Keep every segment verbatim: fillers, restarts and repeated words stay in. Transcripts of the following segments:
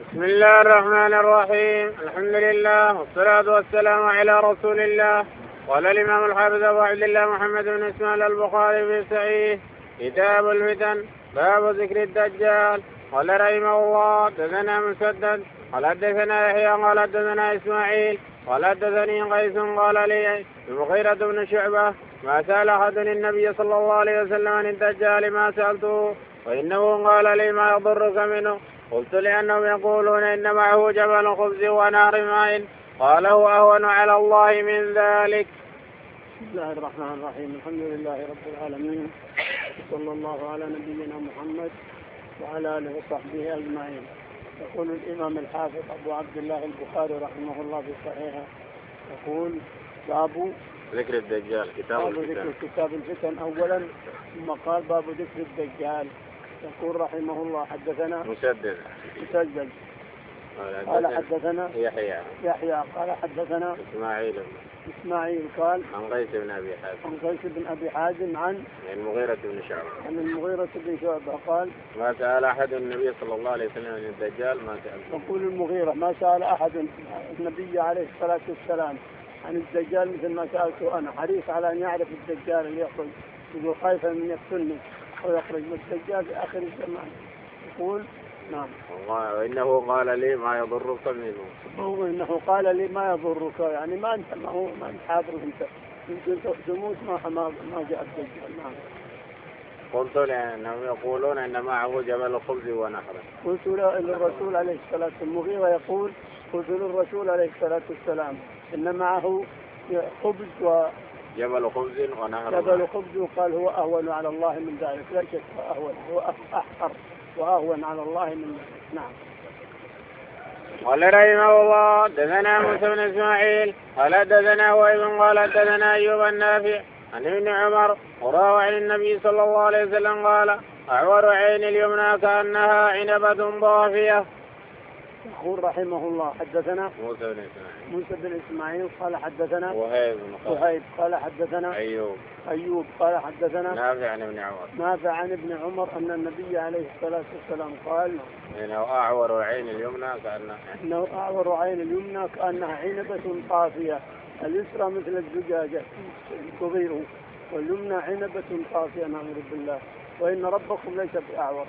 بسم الله الرحمن الرحيم. الحمد لله والصلاة والسلام على رسول الله. قال الإمام الحافظ أبو عبد الله محمد بن إسماعيل البخاري في صحيح كتاب الفتن باب ذكر الدجال. قال رحمه الله حدثنا مسدد قال حدثنا يحيى قال حدثنا إسماعيل قال حدثني قيس قال لي المغيرة بن شعبة ما سأل أحد النبي صلى الله عليه وسلم عن الدجال ما سألته وإنه قال لي ما يضرك منه. قلت لأنهم يقولون إن معه جبل خبز ونهر ماء قال هو أهون على الله من ذلك. بسم الله الرحمن الرحيم. الحمد لله رب العالمين صلى الله على نبينا محمد وعلى آله وصحبه أجمعين. يقول الإمام الحافظ أبو عبد الله البخاري رحمه الله في صحيحه يقول باب ذكر الدجال كتاب باب الفتن. ذكر كتاب الفتن أولا ثم قال باب ذكر الدجال. يقول رحمه الله حدثنا مسدد مسجل قال حدثنا يحيى يحيى قال حدثنا إسماعيل إسماعيل قال عن قيس بن أبي حازم عن قيس بن أبي حازم عن المغيرة بن شعبة عن المغيرة بن شعبة قال ما سأل أحد النبي صلى الله عليه وسلم عن الدجال ما سأل. يقول المغيرة ما سأل أحد النبي عليه الصلاة والسلام عن الدجال مثل ما سألته أنا. حريص على أن يعرف الدجال اللي يخرج يقول خايفا من يقتلني ويخرج من الدجال في آخر الزمان. يقول نعم وإنه قال لي ما يضرك منه. هو إنه قال لي ما يضرك يعني ما أنت ما هو ما أنت حاضر أنت يمكن تموت ما ما ما جاء الدجال. نعم. قلت لأنهم يقولون إن معه جبل خبز ونهر. قلت للرسول عليه الصلاة والسلام المغيرة يقول قلت للرسول عليه الصلاة والسلام إن معه خبز و جبل خبز ونهر. جبل خبز وقال هو أهون على الله من ذلك. لا شك أهون هو أحقر وأهون على الله من ذلك. نعم. قال رحمه الله حدثنا موسى بن إسماعيل قال حدثنا وابن قال حدثنا أيوب النافع عن ابن عمر وروى عن النبي صلى الله عليه وسلم قال أعور عين اليمنى كأنها عنبة ضافية. يقول رحمه الله حدثنا موسى بن إسماعيل موسى بن إسماعيل قال حدثنا وهيب وهيب قال حدثنا أيوب أيوب قال حدثنا نافع عن ابن عمر نافع عن ابن عمر أن النبي عليه الصلاة والسلام قال إنه أعور عين اليمنى كأنها إنه أعور عين اليمنى كأنها عنبة طافية. اليسرى مثل الزجاجة صغيره واليمنى عنبة طافية. نعوذ بالله وإن ربكم ليس بأعور.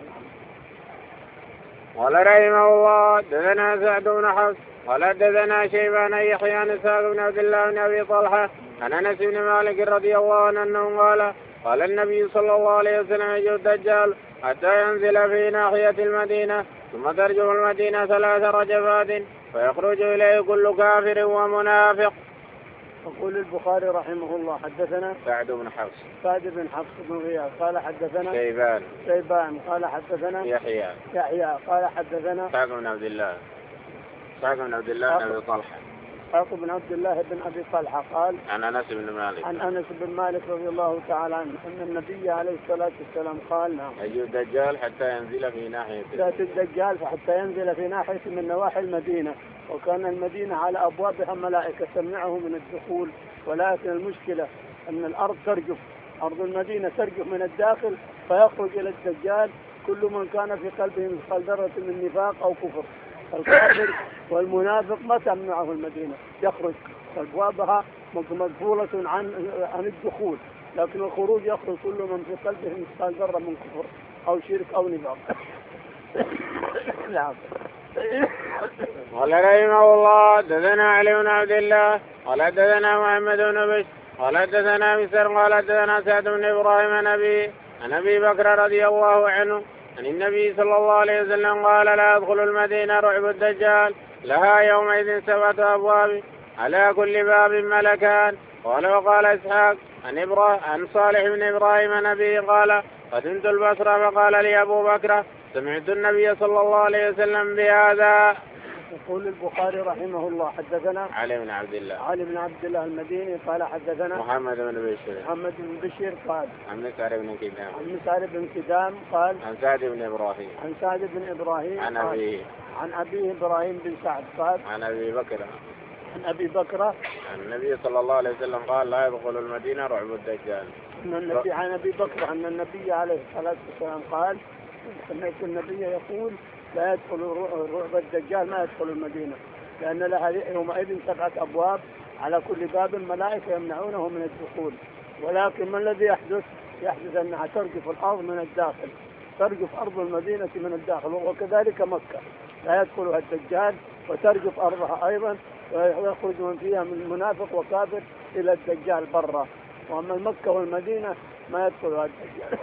قال رحمه الله حدثنا سعد بن حفص قال حدثنا شيبان يحيى عن إسحاق بن عبد الله بن أبي طلحة عن أنس بن مالك رضي الله عنه أنه قال قال النبي صلى الله عليه وسلم يجيء الدجال حتى ينزل في ناحية المدينة ثم ترجف المدينة ثلاث رجفات فيخرج إليه كل كافر ومنافق. يقول البخاري رحمه الله حدثنا سعد بن حفص سعد بن حفص بن غياث قال حدثنا شيبان شيبان قال حدثنا يحيى يحيى قال حدثنا إسحاق بن عبد الله إسحاق بن عبد الله بن أبي طلحة إسحاق بن عبد الله بن أبي طلحة قال عن أنس بن مالك عن أنس بن مالك رضي الله تعالى عنه أن النبي عليه الصلاة والسلام قال نعم يجيء الدجال حتى ينزل في ناحية يأتي الدجال حتى ينزل في ناحية من نواحي المدينة وكان المدينة على أبوابها ملائكة تمنعه من الدخول. ولكن المشكلة أن الأرض ترجف أرض المدينة ترجف من الداخل فيخرج إلى الدجال كل من كان في قلبه مثقال ذرة من نفاق أو كفر. الكافر والمنافق ما تمنعه المدينة يخرج أبوابها مقفولة عن عن الدخول لكن الخروج يخرج كل من في قلبه مثقال ذرة من كفر أو شرك أو نفاق. نعم. قال رحمه الله حدثنا علي بن عبد الله قال حدثنا محمد بن بشر قال حدثنا مسر قال حدثنا سعد بن ابراهيم عن ابي عن ابي بكر رضي الله عنه عن النبي صلى الله عليه وسلم قال لا يدخل المدينه رعب الدجال لها يومئذ سبعه ابواب على كل باب ملكان. قال وقال اسحاق عن ابراهيم عن صالح بن ابراهيم عن ابي قال قدمت البصره فقال لي ابو بكر سمعت النبي صلى الله عليه وسلم بهذا. يقول البخاري رحمه الله حدثنا علي بن عبد الله علي بن عبد الله المديني قال حدثنا محمد بن بشير محمد بن بشير قال عن مسعر بن كدام عن مسعر بن كدام قال عن سعد بن ابراهيم عن سعد بن ابراهيم عن ابيه عن ابيه ابراهيم بن سعد قال عن ابي بكر عن ابي بكر عن النبي صلى الله عليه وسلم قال لا يدخل المدينه رعب الدجال. ان النبي عن ابي بكر ان النبي عليه الصلاه والسلام قال سمعت النبي يقول لا يدخل رعب الدجال ما يدخل المدينة، لأن لها يومئذ سبعة أبواب على كل باب ملائكة يمنعونه من الدخول. ولكن ما الذي يحدث؟ يحدث أنها ترجف الأرض من الداخل، ترجف أرض المدينة من الداخل، وكذلك مكة لا يدخلها الدجال وترجف أرضها أيضا، ويخرج من فيها من منافق وكافر إلى الدجال برا. وأما مكة والمدينة ما يدخلها الدجال.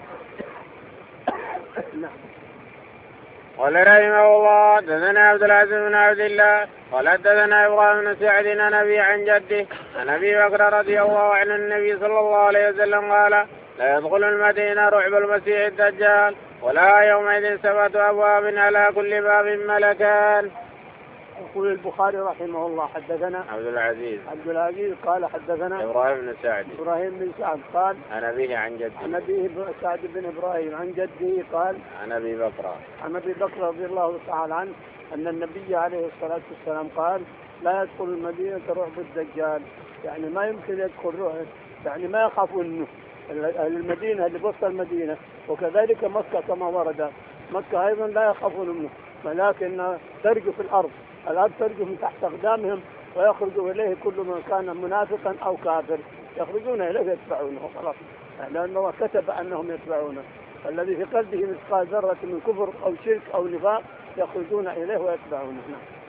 نعم. قال رحمه الله حدثنا عبد العزيز بن عبد الله قال حدثنا ابراهيم بن سعد عن ابي عن جده عن ابي بكر رضي الله عنه النبي صلى الله عليه وسلم قال لا يدخل المدينه رعب المسيح الدجال ولا يومئذ سبعة ابواب على كل باب ملكان. يقول البخاري رحمه الله حدثنا عبد العزيز عبد العزيز قال حدثنا ابراهيم بن سعد ابراهيم بن سعد قال عن ابيه عن جده عن ابيه سعد بن ابراهيم عن جده قال عن ابي بكر عن ابي بكر رضي الله تعالى عنه ان النبي عليه الصلاه والسلام قال لا يدخل المدينه رعب الدجال، يعني ما يمكن يدخل رعب، يعني ما يخافوا انه المدينه اللي بوسط المدينه، وكذلك مكه كما ورد، مكه ايضا لا يخافون منه، ولكن ترجف الارض، الارض ترجف من تحت اقدامهم ويخرج اليه كل من كان منافقا او كافر، يخرجون اليه يتبعونه خلاص، لانه كتب انهم يتبعونه. الذي في قلبه مثقال ذرة من كفر أو شرك أو نفاق يخرجون إليه ويتبعونه.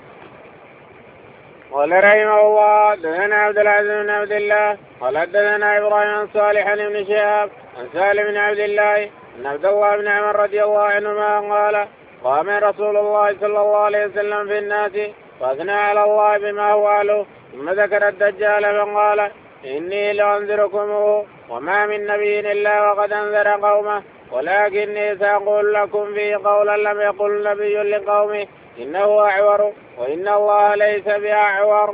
قال رحمه الله حدثنا عبد العزيز بن عبد الله قال حدثنا ابراهيم بن صالح بن شهاب عن سالم بن عبد الله ان عبد الله بن عمر رضي الله عنهما قال قام رسول الله صلى الله عليه وسلم في الناس فاثنى على الله بما هو اهله ثم ذكر الدجال فقال اني لانذركمه وما من نبي الا وقد انذر قومه ولكني سأقول لكم فيه قولا لم يقل نبي لقومه إنه أعور وإن الله ليس بأعور.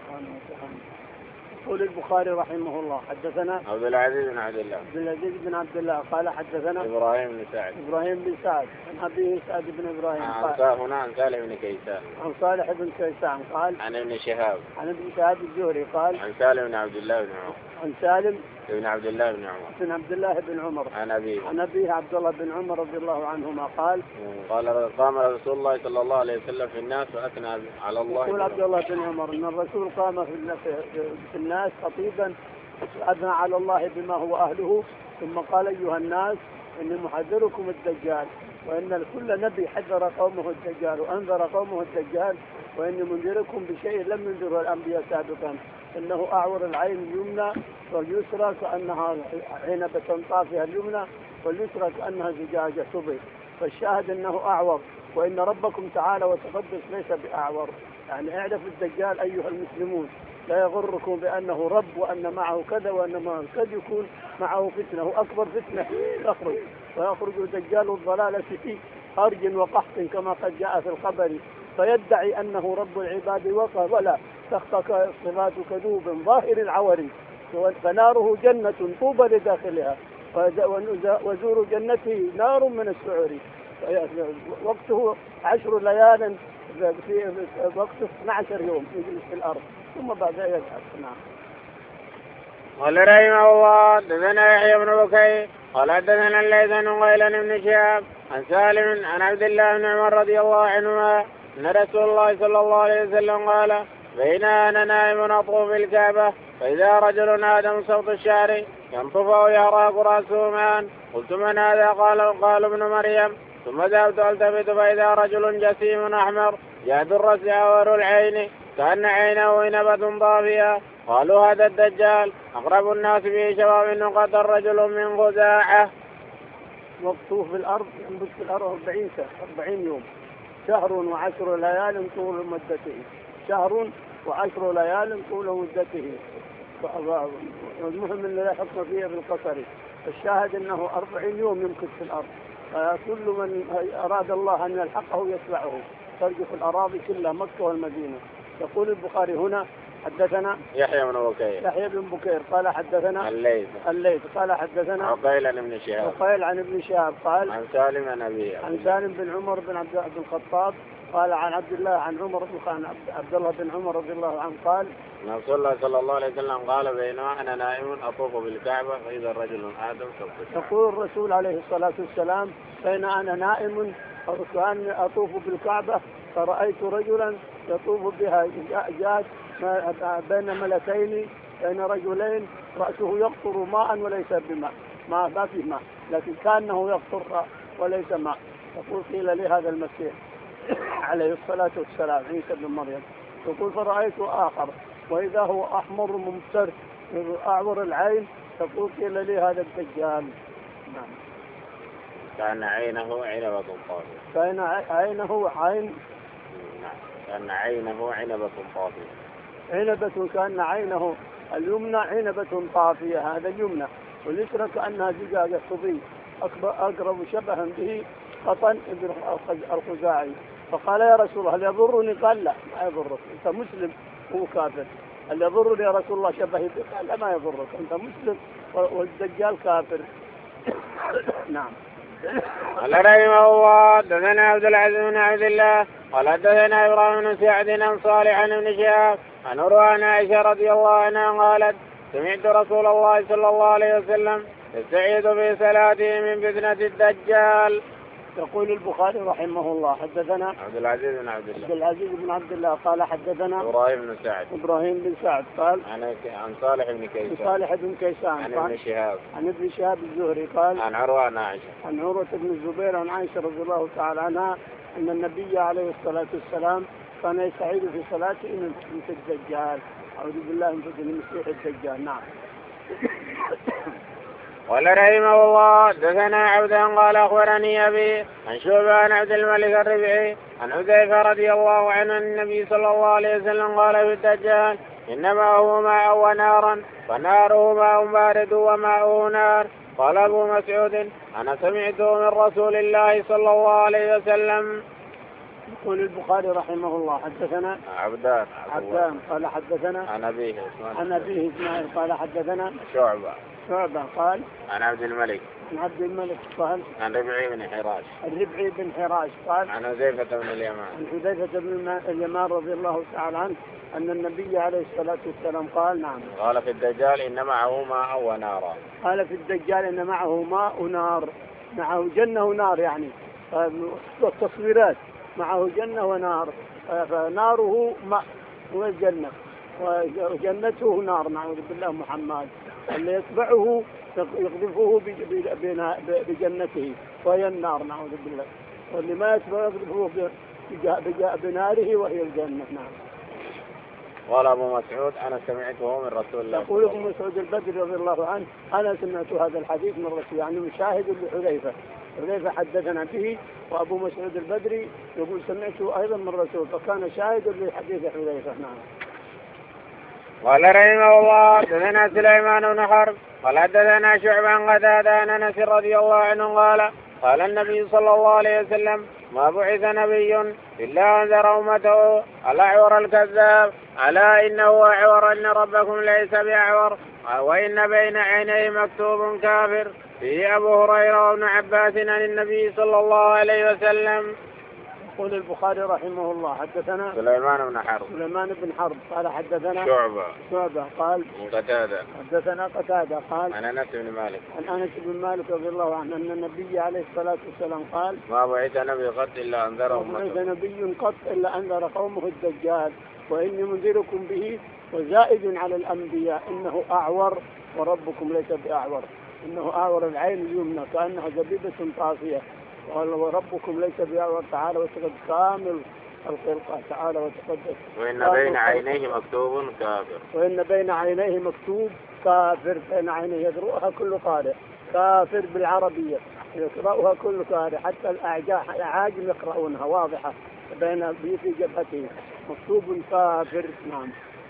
يقول البخاري رحمه الله حدثنا عبد العزيز بن عبد الله عبد العزيز بن عبد الله قال حدثنا إبراهيم بن سعد إبراهيم بن سعد عن أبيه سعد بن إبراهيم قال هنا عن صالح بن كيسان عن صالح بن كيسان قال عن ابن شهاب عن ابن شهاب الزهري قال عن سالم بن عبد الله بن عمر عن سالم بن عبد الله بن عمر بن عبد الله بن عمر عن أبيه عن أبيه عبد الله بن عمر رضي الله عنهما قال قال قام رسول الله صلى الله عليه وسلم في الناس وأثنى على الله. يقول عبد الله بن عمر أن الرسول قام في الناس خطيبا أثنى على الله بما هو أهله، ثم قال أيها الناس إني محذركم الدجال، وإن كل نبي حذر قومه الدجال وأنذر قومه الدجال، وإني منذركم بشيء لم ينذره الأنبياء سابقا، إنه أعور العين اليمنى واليسرى كأنها عنبة طافها اليمنى واليسرى كأنها زجاجة صبي، فالشاهد أنه أعور، وإن ربكم تعالى وتقدس ليس بأعور. يعني اعرف الدجال أيها المسلمون، لا يغركم بأنه رب وأن معه كذا وأن معه قد يكون معه فتنة، وأكبر فتنة تخرج، ويخرج دجال الضلالة في أرج وقحط كما قد جاء في الخبر، فيدعي أنه رب العباد وقال ولا تخطك صفات كذوب ظاهر العور، فناره جنة طوبى لداخلها وزور جنته نار من السعور. وقته عشر ليال في وقت اثني عشر يوم يجلس في الأرض ثم بعد ذلك نعم. قال رحمه الله حدثنا يحيى بن بكير قال حدثنا الليث بن غيلان بن شهاب عن سالم عن عبد الله بن عمر رضي الله عنهما ان رسول الله صلى الله عليه وسلم قال بين انا نائم اطوف في الكعبه فاذا رجل ادم صوت الشعر ينطف ويهراق راسه معا قلت من هذا؟ قال قال ابن مريم، ثم ذهبت التفت فاذا رجل جسيم احمر جاد الراس عور العين كأن عينه عنبة طافية، قالوا هذا الدجال أقرب الناس به شباب النقاط الرجل من خزاعة. وقته في الأرض ينبت في الأرض أربعين سنة أربعين يوم، شهر وعشر ليال طول مدته، شهر وعشر ليال طول مدته. المهم أن لا حكم فيه بالقصر، الشاهد أنه أربعين يوم يمكث في الأرض، كل من أراد الله أن يلحقه يتبعه، ترجف الأراضي كلها مكة والمدينة. يقول البخاري هنا حدثنا يحيى بن بكير يحيى بن بكير قال حدثنا الليث الليث قال حدثنا عقيل عن ابن شهاب عقيل عن ابن شهاب قال عن سالم عن أبي عن سالم بن عمر بن عبد بن الخطاب قال عن عبد الله عن عمر بن عبد الله بن عمر رضي الله عنه قال أن رسول الله صلى الله عليه وسلم قال بينما أنا نائم أطوف بالكعبة فإذا رجل آدم كالقشعر. يقول الرسول عليه الصلاة والسلام بين أنا نائم وكأني أطوف بالكعبة فرأيت رجلا يطوف بها جاء بين ملكين بين رجلين رأسه يقطر ماء وليس بماء ما ما في ماء لكن كأنه يقطر وليس ماء. يقول قيل لي هذا المسيح عليه الصلاة والسلام عيسى بن مريم. يقول فرأيت آخر وإذا هو أحمر ممتر أعور العين. يقول قيل لي هذا الدجال. نعم. كان عينه عنبة طافية. كان عينه عين. نعم. كان عينه عنبة طافية. عنبة كان عينه اليمنى عنبة طافية هذا اليمنى واليسرى كأنها زجاجة صبي أقرب شبها به قطن ابن الخزاعي. فقال يا رسول الله هل يضرني؟ قال لا ما يضرك أنت مسلم هو كافر. هل يضرني يا رسول الله شبهي بك؟ قال لا ما يضرك أنت مسلم والدجال كافر. نعم. قال رحمه الله حدثنا عبد العزيز بن عبد الله قال حدثنا ابراهيم بن سعد عن صالح عن ابن شهاب عن عروة عن عائشة رضي الله عنها قالت سمعت رسول الله صلى الله عليه وسلم يستعيذ في صلاته من فتنة الدجال. يقول البخاري رحمه الله حدثنا عبد العزيز بن عبد الله عبد العزيز بن عبد الله قال حدثنا ابراهيم بن سعد ابراهيم بن سعد قال عن عن صالح بن كيسان صالح بن كيسان عن ابن شهاب عن ابن شهاب الزهري قال عن عروة عن عائشة عن عروة بن الزبير عن عائشة رضي الله تعالى عنها أن النبي عليه الصلاة والسلام كان يستعيذ في صلاته من فتنة الدجال. أعوذ بالله من فتنة المسيح الدجال. نعم. قال رحمه الله حدثنا عبدا قال اخبرني ابي عن شعبة عن عبد الملك الربيعي عن حذيفة رضي الله عنه عن النبي صلى الله عليه وسلم قال في الدجال انما هو ماء ونارا فناره ماء بارد وماءه نار. قال ابو مسعود انا سمعته من رسول الله صلى الله عليه وسلم. يقول البخاري رحمه الله حدثنا عبدان عبدان قال حدثنا عن أبيه عن أبيه إسماعيل قال حدثنا شعبة شعبة قال عن عبد الملك عن عبد الملك قال عن ربعي بن حراش الربعي بن حراش قال عن حذيفة بن اليمان عن حذيفة بن اليمان رضي الله تعالى عنه أن النبي عليه الصلاة والسلام قال نعم قال في الدجال إن معه ماء ونارا. قال في الدجال إن معه ماء ونار معه جنة ونار يعني التصويرات معه جنة ونار فناره ماء والجنة وجنته نار نعوذ بالله محمد. اللي يتبعه يقذفه بجنته وهي النار نعوذ بالله واللي ما يتبعه يقذفه بناره وهي الجنة. نعم. قال أبو مسعود أنا سمعته من رسول الله. يقول أبو مسعود البدري رضي الله عنه أنا سمعت هذا الحديث من رسول يعني مشاهد لحذيفة حذيفة حدثنا به وأبو مسعود البدري يقول سمعته أيضا من الرسول فكان شاهد لحديث حذيفة. نعم. قال رحمه الله حدثنا سليمان بن حرب قال حدثنا شعبة عن قتادة عن أنس رضي الله عنه قال قال النبي صلى الله عليه وسلم ما بعث نبي إلا أنذر أمته الأعور الكذاب ألا إنه أعور إن ربكم ليس بأعور وإن بين عينيه مكتوب كافر. فيه أبو هريرة وابن عباس عن النبي صلى الله عليه وسلم. يقول البخاري رحمه الله حدثنا سليمان بن حرب سليمان بن حرب قال حدثنا شعبة شعبة قال قتادة حدثنا قتادة قال عن أنس بن مالك عن أنس بن مالك رضي الله عنه أن النبي عليه الصلاة والسلام قال ما بعث نبي قط إلا أنذر أمته. ما بعث نبي قط إلا أنذر قومه الدجال وإني منذركم به وزائد على الأنبياء إنه أعور وربكم ليس بأعور إنه أعور العين اليمنى كأنها زبيبة طافية قال وربكم ليس بأعور تعالى وتقدس كامل الخلقة تعالى وتقدس. وإن بين عينيه مكتوب كافر وإن بين عينيه مكتوب كافر بين عينيه يقرأها كل قارئ كافر بالعربية يقرأها كل قارئ حتى الأعاجم يقرؤونها واضحة بين في جبهته مكتوب كافر. نعم.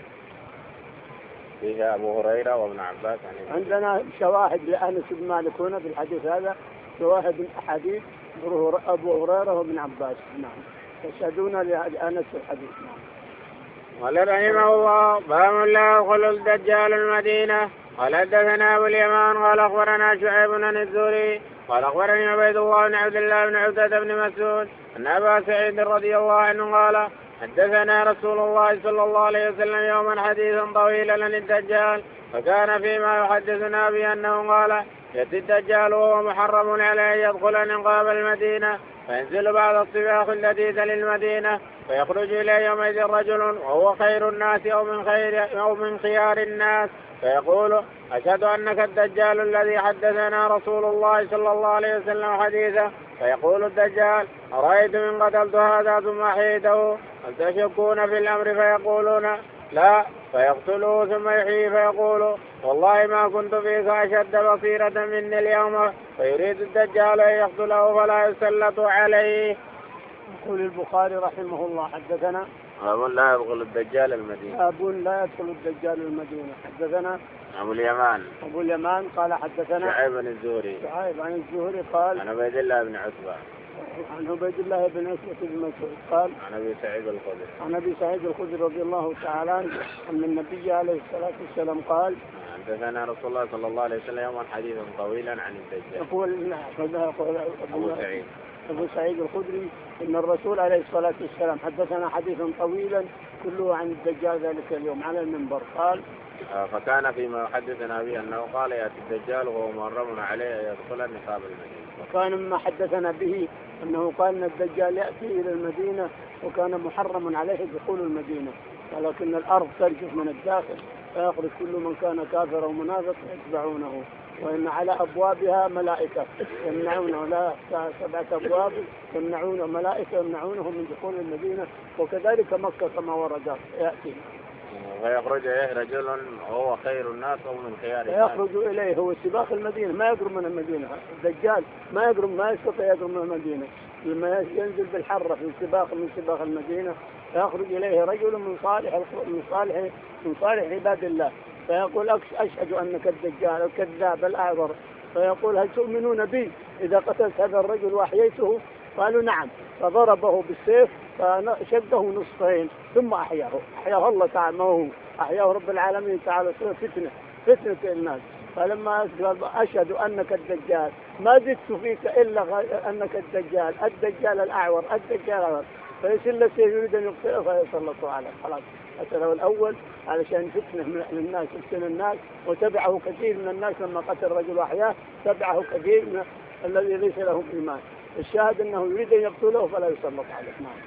فيها أبو هريرة وابن عباس عن عندنا شواهد لأنس بن مالك هنا في الحديث هذا شواهد من أحاديث أبو هريرة وابن عباس. نعم. يشهدون لأنس الحديث. نعم. قال رحمه الله باب لا يدخل الدجال المدينة. قال حدثنا ابو اليمان قال اخبرنا شعيب بن الزهري قال اخبرني عبيد الله بن عبد الله بن عتبة بن مسعود ان ابا سعيد رضي الله عنه قال حدثنا رسول الله صلى الله عليه وسلم يوما حديثا طويلا عن الدجال فكان فيما يحدثنا به انه قال يأتي الدجال وهو محرم عليه ان يدخل نقاب المدينة فينزل بعض الصباح التي تلي المدينة فيخرج إليه يومئذ رجل وهو خير الناس أو من خير أو من خيار الناس فيقول أشهد أنك الدجال الذي حدثنا رسول الله صلى الله عليه وسلم حديثا. فيقول الدجال أرأيت من قتلت هذا ثم أحييته هل تشكون في الأمر؟ فيقولون لا. فيقتله ثم يحيي فيقول والله ما كنت فيك أشد بصيرة مني اليوم. فيريد الدجال أن يقتله فلا يسلط عليه. يقول البخاري رحمه الله حدثنا باب لا يدخل الدجال المدينة. باب لا يدخل الدجال المدينة. حدثنا أبو اليمان أبو اليمان قال حدثنا شعيب بن الزهري شعيب عن الزهري قال عن عبيد الله بن عتبة عن عبيد الله بن عتبة بن مسعود قال عن أبي سعيد الخدري عن أبي سعيد الخدري رضي الله تعالى عنه أن النبي عليه الصلاة والسلام قال حدثنا رسول الله صلى الله عليه وسلم يوما حديثا طويلا عن الدجال. يقول أبو سعيد أبو سعيد الخدري أن الرسول عليه الصلاة والسلام حدثنا حديثا طويلا كله عن الدجال ذلك اليوم على المنبر. قال فكان فيما يحدثنا به أنه قال يأتي الدجال وهو محرم عليه أن يدخل نقاب المدينة. وكان مما حدثنا به أنه قال أن الدجال يأتي إلى المدينة وكان محرم عليه دخول المدينة ولكن الأرض ترجف من الداخل فيخرج كل من كان كافر أو منافق يتبعونه وإن على أبوابها ملائكة يمنعونه لا سبعة أبواب يمنعون ملائكة يمنعونه من دخول المدينة وكذلك مكة كما ورد يأتي. ويخرج إليه رجل وهو خير الناس أو من خيار الناس. يخرج إليه هو سباق المدينة ما يقرب من المدينة. الدجال ما يقرب ما يستطيع يقرب من المدينة لما ينزل بالحرة في سباق من سباق المدينة يخرج إليه رجل من صالح من صالح من صالح عباد الله فيقول أشهد أنك الدجال الكذاب الأعور. فيقول هل تؤمنون بي إذا قتلت هذا الرجل وأحييته؟ قالوا نعم. فضربه بالسيف فشده نصفين ثم أحياه أحياه الله تعالى موه أحياه رب العالمين تعالى فتنة فتنة الناس. فلما قال أشهد أنك الدجال ما زدت فيك إلا أنك الدجال الدجال الأعور الدجال الأعور. فيسل السيف يريد أن يقتله فيسلطوا عليه خلاص. قتله الأول علشان فتنة للناس يفتن الناس وتبعه كثير من الناس لما قتل الرجل أحياه تبعه كثير من الذي ليس لهم إيمان. الشاهد أنه يريد أن يقتله فلا يسلط عليه. نعم.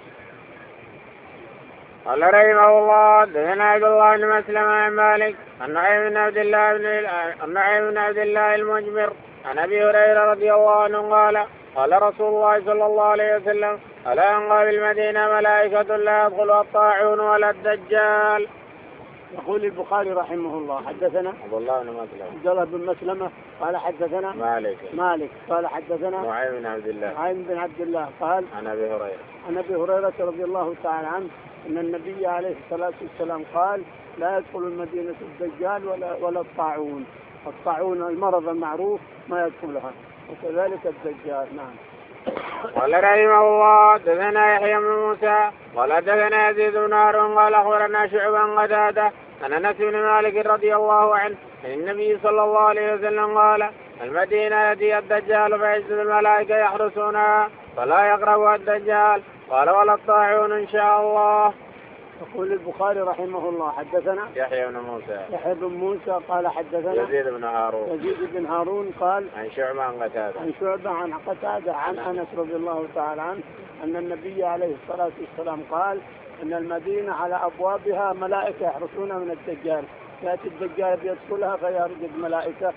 قال رحمه الله دثنا عبد الله بن مسلم عن مالك النعيم بن عبد الله بن النعيم بن عبد الله المجمر عن أبي هريرة رضي الله عنه قال قال رسول الله صلى الله عليه وسلم ألا أنقى بالمدينة ملائكة لا يدخلها الطاعون ولا الدجال. يقول البخاري رحمه الله حدثنا عبد الله بن مسلم عبد الله بن مسلمة قال حدثنا مالك مالك قال حدثنا نعيم بن عبد الله نعيم بن عبد الله قال عن أبي هريرة عن أبي هريرة رضي الله تعالى عنه أن النبي عليه الصلاة والسلام قال لا يدخل المدينة الدجال ولا ولا الطاعون. الطاعون المرض المعروف ما يدخلها وكذلك الدجال. نعم. قال رحمه الله دثنا يحيى بن موسى قال دثنا يزيد بن هارون قال أخبرنا شعبا قتادة عن أنس بن مالك رضي الله عنه عن النبي صلى الله عليه وسلم قال المدينة يأتي الدجال فيجد الملائكة يحرسونها فلا يقربها الدجال. قال ولا الطاعون إن شاء الله. يقول البخاري رحمه الله حدثنا يحيى بن موسى يحيى بن موسى قال حدثنا يزيد بن هارون يزيد بن هارون قال عن شعبة عن قتادة عن شعبة عن قتادة عن أنس رضي الله تعالى عنه أن النبي عليه الصلاة والسلام قال أن المدينة على أبوابها ملائكة يحرسونها من الدجال. يأتي الدجال بيدخلها فيرجد ملائكة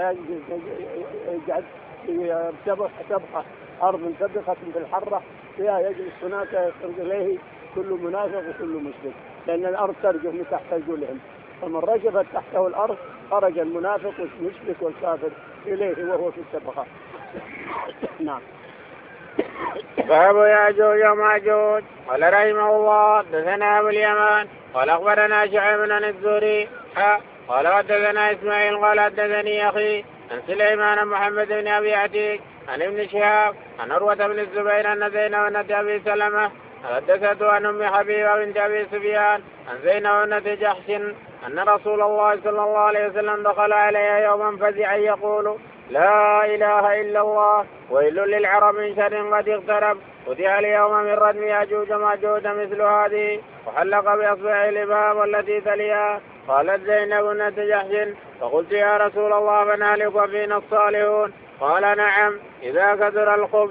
يقعد تبقى أرض سبقة بالحرة فيها يجلس هناك يخرج إليه كل منافق وكل مشرك لأن الأرض ترجف من تحت رجلهم فمن رجفت تحته الأرض خرج المنافق والمشرك والكافر إليه وهو في السبقة. نعم. باب يأجوج ومأجوج. قال رحمه الله دثنا أبو اليمان قال أخبرنا شعيب بن الزهري قال حدثنا إسماعيل قال حدثني أخي عن سليمان محمد بن أبي عتيق عن ابن شهاب عن عروة بن الزبير أن زينب بنت أبي سلمة حدثته عن ام حبيبه بنت ابي سفيان عن زينب بنت جحش ان رسول الله صلى الله عليه وسلم دخل عليها يوما فزعا يقول لا اله الا الله ويل للعرب من شر قد اقترب فتح اليوم من ردم ياجوج ماجوج مثل هذه وحلق باصبعه الابهام والتي تليها. قالت زينب بنت جحش فقلت يا رسول الله فنهلك وفينا الصالحون؟ قال نعم اذا كثر الخبز.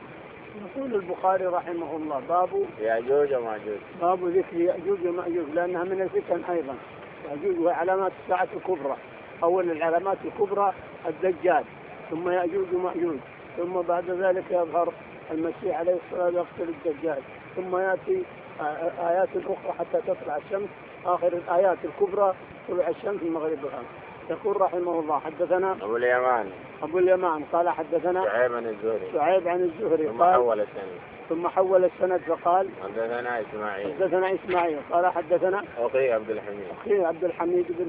يقول البخاري رحمه الله باب ياجوج وماجوج باب ذكر ياجوج وماجوج لانها من الفتن ايضا. ياجوج وعلامات الساعه الكبرى. اول العلامات الكبرى الدجال ثم ياجوج وماجوج ثم بعد ذلك يظهر المسيح عليه الصلاه والسلام يقتل الدجال ثم ياتي ايات اخرى حتى تطلع الشمس. اخر الايات الكبرى طلوع الشمس من مغربها. يقول رحمه الله حدثنا ابو اليمان ابو اليمان قال حدثنا شعيب عن الزهري شعيب عن الزهري ثم قال حول السند ثم حول السند فقال حدثنا اسماعيل حدثنا اسماعيل قال حدثنا اخي عبد الحميد اخي عبد الحميد بن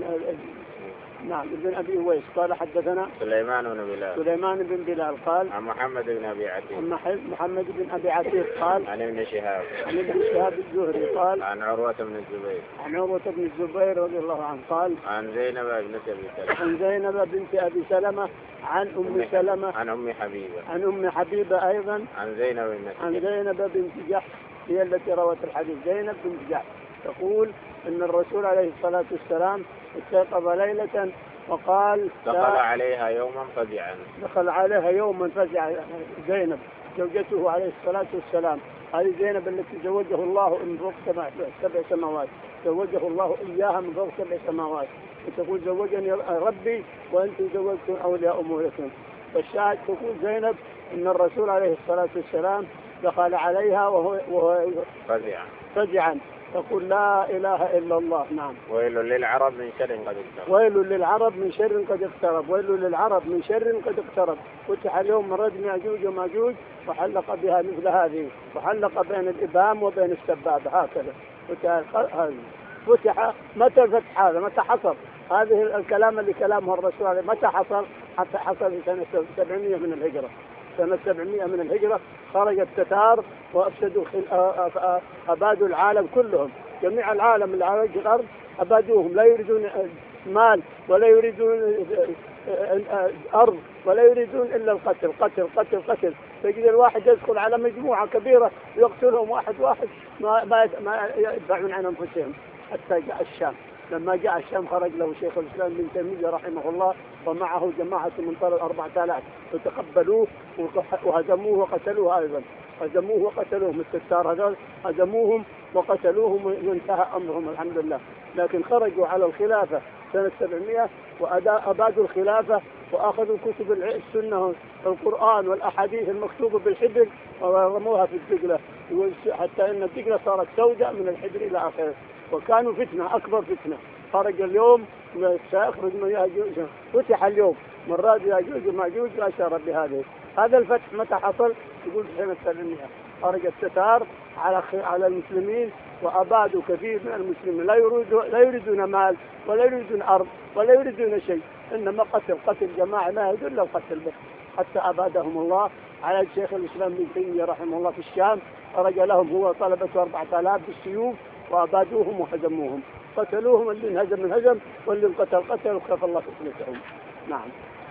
نعم ابن ابي اويس قال حدثنا سليمان بن بلال سليمان بن بلال قال عن محمد بن ابي عتيق عن محمد بن ابي عتيق قال عن ابن شهاب عن ابن شهاب الزهري قال عن عروة بن الزبير عن عروة بن الزبير رضي الله عنه قال عن زينب بنت ابي سلمة عن زينب بنت ابي سلمة عن ام سلمة عن ام حبيبة عن ام حبيبة ايضا عن زينب بنت عن زينب بنت جحش هي التي روت الحديث. زينب بنت جحش تقول ان الرسول عليه الصلاة والسلام استيقظ ليلة وقال دخل عليها يوما فزعا دخل عليها يوما فزع زينب زوجته عليه الصلاة والسلام. هذه زينب التي زوجه الله من فوق سبع سماوات زوجه الله إياها من فوق سبع سماوات وتقول زوجني ربي وأنتم زوجتم أولياء أموركم. فالشاهد تقول زينب إن الرسول عليه الصلاة والسلام دخل عليها وهو, وهو فزعا فزعا تقول لا إله إلا الله. نعم ويل للعرب من شر قد اقترب ويل للعرب من شر قد اقترب ويل للعرب من شر قد اقترب. فتح اليوم من ردم ياجوج وماجوج وحلق بها مثل هذه وحلق بين الإبهام وبين السبابة هكذا فتح هذه فتح. متى الفتح هذا؟ متى حصل هذه الكلام اللي كلامه الرسول عليه؟ متى حصل؟ حتى حصل في سنة سبعمائة من الهجرة. سنة سبعمائة من الهجرة خرج التتار وأفسدوا أبادوا العالم كلهم. جميع العالم اللي على وجه الأرض أبادوهم. لا يريدون مال ولا يريدون أرض ولا يريدون إلا القتل قتل قتل قتل. تجد الواحد يدخل على مجموعة كبيرة يقتلهم واحد واحد ما ما يدفعون عن أنفسهم. حتى جاء الشام. لما جاء الشام خرج له شيخ الإسلام ابن تيمية رحمه الله ومعه جماعة من طرف أربعة آلاف فتقبلوه وهزموه وقتلوه أيضا. هزموه وقتلوهم التتار هذول هزموهم وقتلوهم وانتهى أمرهم الحمد لله. لكن خرجوا على الخلافة سنة سبعمائة وأبادوا الخلافة وأخذوا كتب السنة والقرآن والأحاديث المكتوبة بالحبر ورموها في الدجلة حتى أن الدجلة صارت سوداء من الحبر إلى آخره. وكانوا فتنة أكبر فتنة. خرج اليوم سيخرج من ياجوج. فتح اليوم مرات ياجوج وماجوج وأشار بهذه. هذا الفتح متى حصل؟ يقول في سنة سبعمائة. خرج التتار على على المسلمين وأبادوا كثير من المسلمين. لا يريدون لا يريدون مال ولا يريدون أرض ولا يريدون شيء إنما قتل قتل جماعة ما يريدون إلا القتل بس. حتى أبادهم الله على الشيخ الإسلام ابن تيمية رحمه الله في الشام. خرج لهم هو طلبة أربعة آلاف بالسيوف وأبادوهم وهزموهم. قتلوهم اللي انهزم انهزم واللي انقتل قتل وكفى الله فتنتهم. نعم.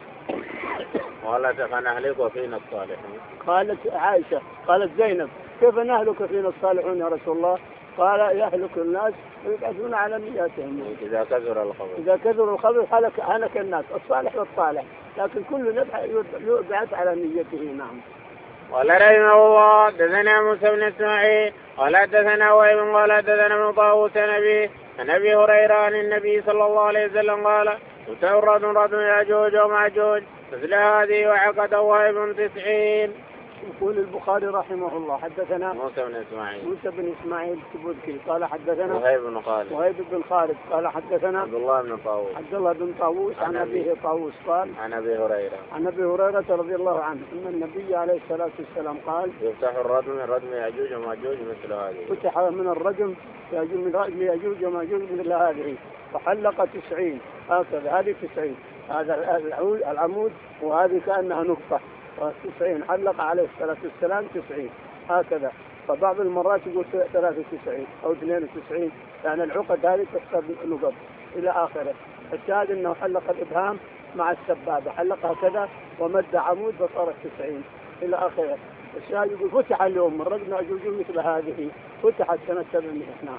قالت فنهلك فينا الصالحون. قالت عائشة قالت زينب كيف نهلك فينا الصالحون يا رسول الله؟ قال يهلك الناس ويبعثون على نياتهم. إذا كثر الخبر إذا كثر الخبر هلك هلك الناس الصالح والصالح لكن كل يبعث على نيته. نعم. قال رحمه الله حدثنا موسى بن اسماعيل قال حدثنا وهيب قال حدثنا ابن طاووس نبي عن ابي هريره عن النبي صلى الله عليه وسلم قال تورد ردم ياجوج وماجوج مثل هذه وعقد وهيب تسعين. يقول البخاري رحمه الله حدثنا موسى بن اسماعيل موسى بن اسماعيل التبوذكي قال حدثنا وهيب بن خالد وهيب بن خالد قال حدثنا عبد الله بن طاووس عبد الله بن طاووس عن ابيه طاووس قال عن ابي هريره عن ابي هريره رضي الله عنه ان النبي عليه الصلاه والسلام قال يفتح الردم من ردم ياجوج وماجوج مثل هذه. فتح من الرجم من ردم ياجوج وماجوج مثل هذه وحلق تسعين هكذا. هذه تسعين هذا العمود وهذه كانها نقطه تسعين حلق عليه الصلاه والسلام تسعين هكذا. فبعض المرات يقول ثلاثة وتسعين أو اثنين وتسعين، يعني العقد هذه تحسب نقط إلى آخره. الشاهد أنه حلق الإبهام مع السبابة، حلقها كذا ومد عمود فصارت تسعين إلى آخره. الشاهد يقول فتح اليوم من رجل أجوج مثل هذه، فتحت سنة سبعمائة. نعم.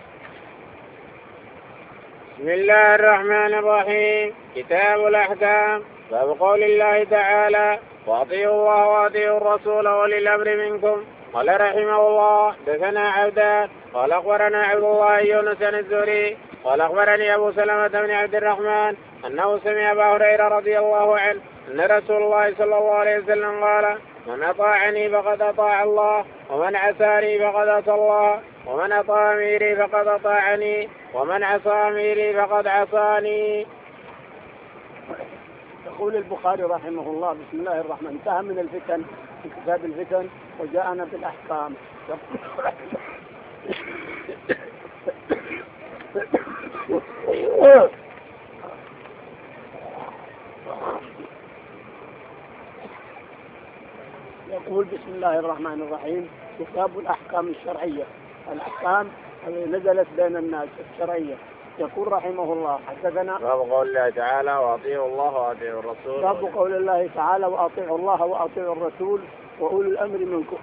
بسم الله الرحمن الرحيم. كتاب الأحكام. باب قول الله تعالى: وأطيعوا الله وأطيعوا الرسول وأولي الأمر منكم. قال رحمه الله: دثنا عبدان قال أخبرنا عبد الله يونس الزهري قال أخبرني أبو سلمة بن عبد الرحمن أنه سمع أبا هريرة رضي الله عنه أن رسول الله صلى الله عليه وسلم قال: من أطاعني فقد أطاع الله، ومن عصاني فقد عصى الله، ومن أطاع أميري فقد أطاعني، ومن عصى أميري فقد عصاني. يقول البخاري رحمه الله: بسم الله الرحمن. انتهى من الفتن في كتاب الفتن وجاءنا بالأحكام. يقول بسم الله الرحمن الرحيم: كتاب الأحكام الشرعية، الأحكام التي نزلت بين الناس الشرعية. يقول رحمه الله: حدثنا باب قول الله تعالى: وأطيعوا الله وأطيعوا الرسول. باب قول الله تعالى: وأطيعوا الله وأطيعوا الرسول وأولي الأمر منكم.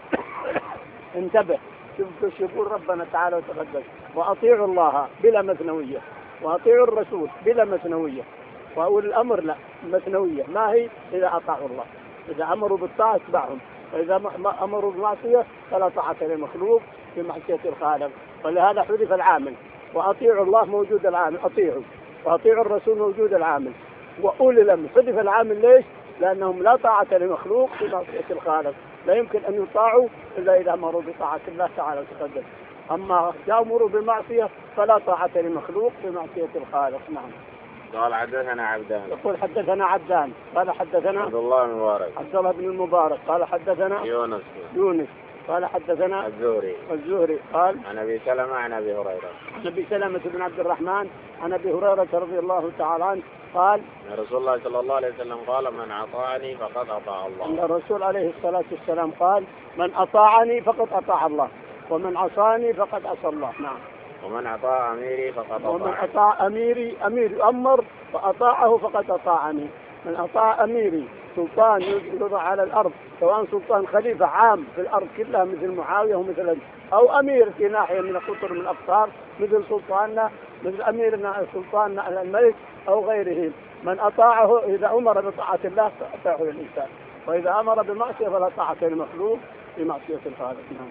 انتبه، شوف يقول ربنا تعالى وتقدس: وأطيعوا الله بلا مثنوية، وأطيعوا الرسول بلا مثنوية، وأولي الأمر لا مثنوية. ما هي؟ إذا أطاعوا الله، إذا أمروا بالطاعة اتبعهم، وإذا أمروا بالمعصية فلا طاعة لمخلوق في معصية الخالق. ولهذا حذف العامل. وأطيعوا الله موجود العامل أطيعوا، وأطيعوا الرسول موجود العامل، وأولي الأمر حذف العامل. ليش؟ لأنهم لا طاعة لمخلوق في معصية الخالق، لا يمكن أن يطاعوا إلا إذا أمروا بطاعة الله تعالى وتقدس. أما يأمروا بالمعصية فلا طاعة لمخلوق في معصية الخالق. نعم. قال حدثنا عبدان. يقول حدثنا عبدان قال حدثنا عبد الله بن المبارك عبد الله بن المبارك قال حدثنا يونس يونس قال حدثنا الزهري الزهري قال عن أبي سلمة عن أبي هريرة عن أبي سلمة بن عبد الرحمن عن أبي هريرة رضي الله تعالى عنه قال: أن رسول الله صلى الله عليه وسلم قال: من أطاعني فقد أطاع الله. أن الرسول عليه الصلاة والسلام قال: من أطاعني فقد أطاع الله، ومن عصاني فقد عصى الله. نعم. ومن أطاع أميري فقد أطاع. ومن أطاع أميري، أمير أمر فأطاعه فقد أطاعني. من أطاع أميري، سلطان يوضع على الأرض، سواء سلطان خليفة عام في الأرض كلها مثل معاوية ومثل، أو أمير في ناحية من القطر من الأقطار مثل سلطاننا، مثل أميرنا سلطاننا الملك أو غيره. من أطاعه إذا أمر بطاعة الله فأطاعه الإنسان، وإذا أمر بمعصية فلا طاعة للمخلوق في معصية الخالق. نعم.